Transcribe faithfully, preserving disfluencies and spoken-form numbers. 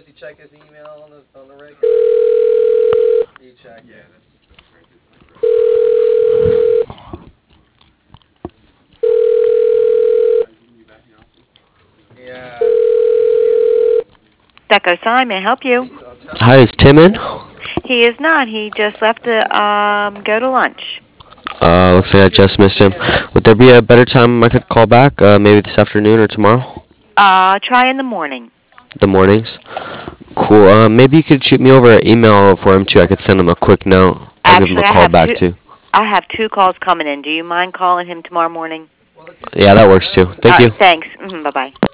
you check his email on the on the regular? You check. Yeah, that's yeah. Deco Sign, may I help you? Hi, is Tim in? He is not. He just left to um, go to lunch. Uh, looks like I just missed him. Would there be a better time I could call back? Uh, maybe this afternoon or tomorrow? Uh, try in the morning. The mornings? Cool. Uh, maybe you could shoot me over an email for him too. I could send him a quick note. I'll give him a Actually, I call have back two. too. I have two calls coming in. Do you mind calling him tomorrow morning? Yeah, that works too. Thank All you. right, thanks. Mm-hmm, bye bye.